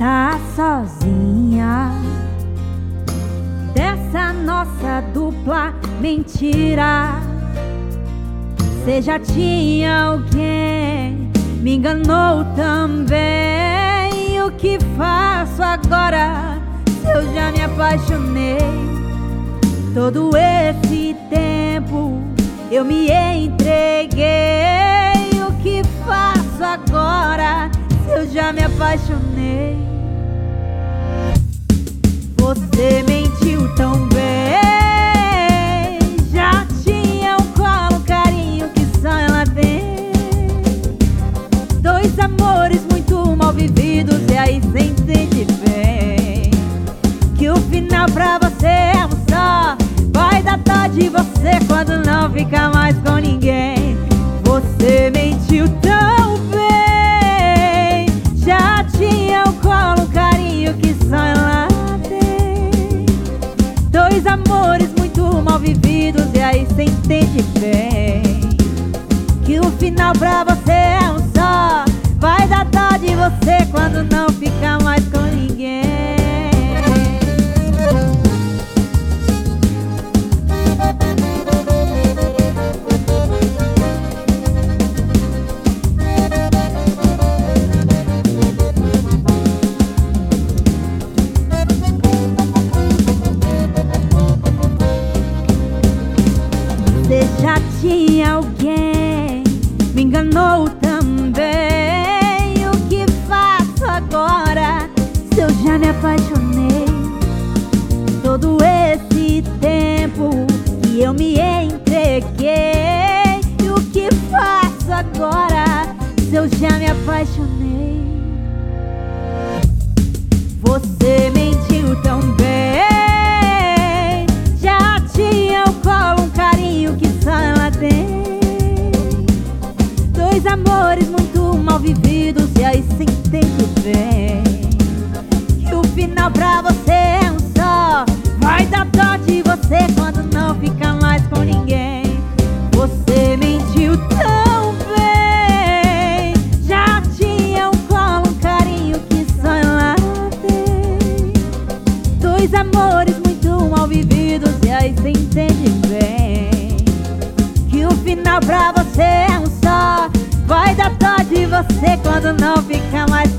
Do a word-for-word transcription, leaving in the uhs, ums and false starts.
tá sozinha dessa nossa dupla mentira. Cê já tinha alguém, me enganou também. O que faço agora se eu já me apaixonei? Todo esse tempo eu me entreguei. O que faço agora se eu já me apaixonei? Você mentiu tão bem, já tinha um colo, um carinho que só ela tem. Dois amores muito mal vividos, e aí cê entende bem que o final pra você é um só. Vai dar dó de você quando não fica mais com ninguém. Você mentiu tão bem, já tinha um colo, um carinho que só ela tem. Dois amores muito mal vividos, e aí cê entende bem que o final pra você é um só. Vai dar dó de você quando não fica mais com ninguém. Você já tinha alguém, me enganou também. O que faço agora se eu já me apaixonei? Todo esse tempo que eu me entreguei. E o que faço agora se eu já me apaixonei? Você mentiu tão bem, já tinha um colo, um carinho que só ela tem. Dois amores muito mal vividos, e aí cê entende bem que o final pra você é um só. Vai dar dó de você quando não fica mais com ninguém. Você mentiu tão bem, já tinha um colo, um carinho que só ela tem. Dois amores muito mal vividos, e aí cê entende bem que o final pra você é um só. Vai dar dó de você quando não fica mais